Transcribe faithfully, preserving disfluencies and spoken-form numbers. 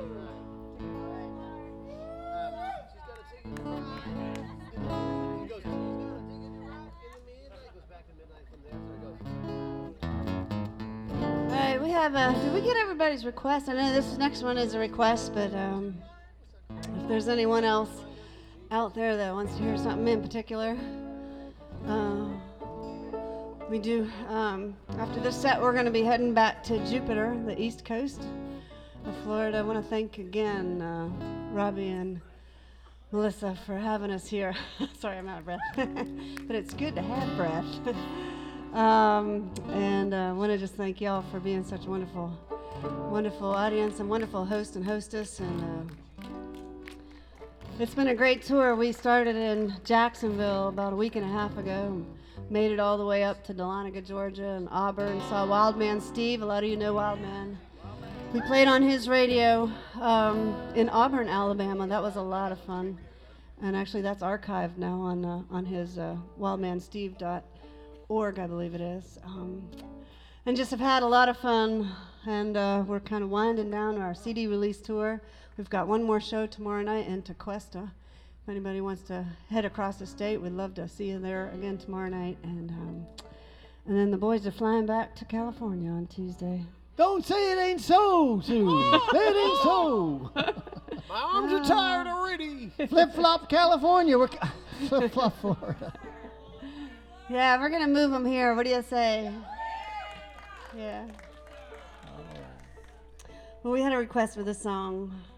All right, we have a. Did we get everybody's request? I know this next one is a request, but um, if there's anyone else out there that wants to hear something in particular, uh, we do. Um, after this set, we're going to be heading back to Jupiter, the East Coast of Florida. I want to thank again uh, Robbie and Melissa for having us here. Sorry, I'm out of breath, but it's good to have breath. Um, and I uh, want to just thank y'all for being such a wonderful, wonderful audience and wonderful host and hostess. And uh, it's been a great tour. We started in Jacksonville about a week and a half ago, made it all the way up to Dahlonega, Georgia, and Auburn. Saw Wildman Steve. A lot of you know Wildman. We played on his radio um, in Auburn, Alabama. That was a lot of fun. And actually, that's archived now on uh, on his uh, wildman steve dot org, I believe it is. Um, and just have had a lot of fun, and uh, we're kind of winding down our C D release tour. We've got one more show tomorrow night in Tequesta. If anybody wants to head across the state, we'd love to see you there again tomorrow night. And um, and then the boys are flying back to California on Tuesday. Don't say it ain't so, Sue. Say it ain't so. My arms are tired already. Flip-flop, California. We're ca- Flip-flop, Florida. Yeah, we're going to move them here. What do you say? Yeah. Well, we had a request for this song.